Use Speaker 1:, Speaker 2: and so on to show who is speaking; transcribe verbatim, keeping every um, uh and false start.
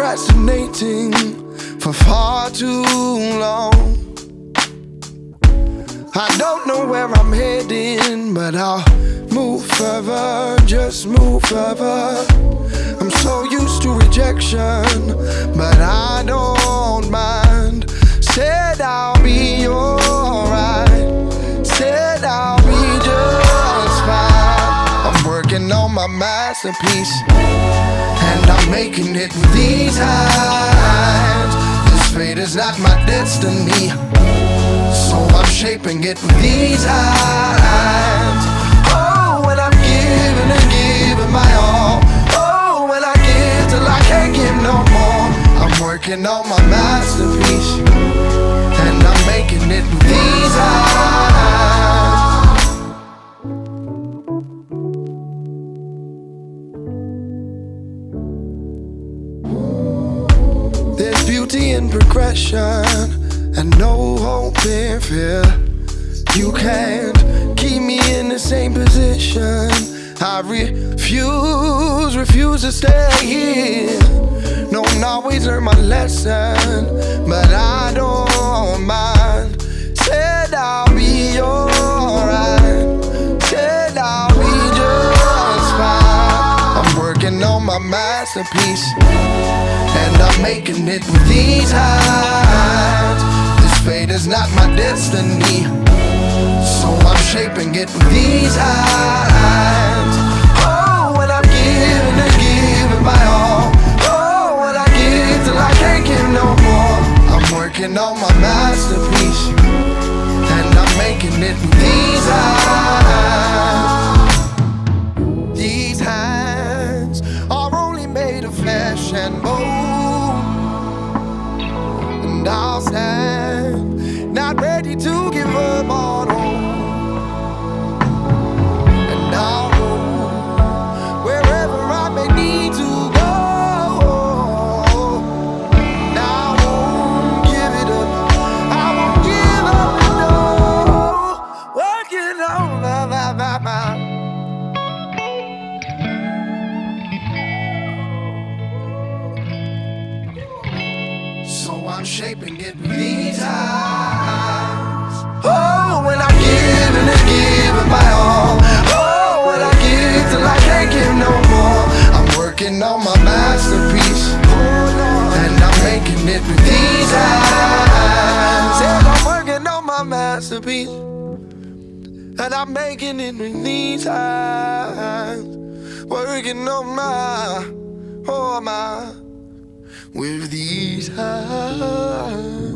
Speaker 1: procrastinating for far too long. I don't know where I'm heading, but I'll move further, just move further. I'm so used to rejection, but I don't mind. Said I'll be alright, said I'll be just fine. I'm working on my masterpiece, and I'm making it with these hands. This fate is not my destiny, so I'm shaping it with these hands. Oh, when I'm giving and giving my all. Oh, when I give till I can't give no more. I'm working on my masterpiece, and I'm making it with these hands. There's beauty in progression and no hope in fear. You can't keep me in the same position. I refuse, refuse to stay here. Don't always learn my lesson, but I don't mind. Said I'll be alright, said I'll be just fine. I'm working on my masterpiece, and I'm making it with these hands. This fate is not my destiny, so I'm shaping it with these hands. Oh, when I'm giving and giving my all. Oh, when I give till I can't give no more. I'm working on my masterpiece, and I'm making it with these hands. These hands are only made of flesh and bone, and I'll stand, not ready to give up on hope. And I'll go wherever I may need to go. And I won't give it up, I won't give up, no. Working on my, my, my, my. So I'm shaping it with these eyes. Oh, when I give and I give it my all. Oh, when I give till I can't give no more. I'm working on my masterpiece, and I'm making it with these eyes. Said I'm working on my masterpiece, and I'm making it with these eyes. Working on my, oh my, with these eyes.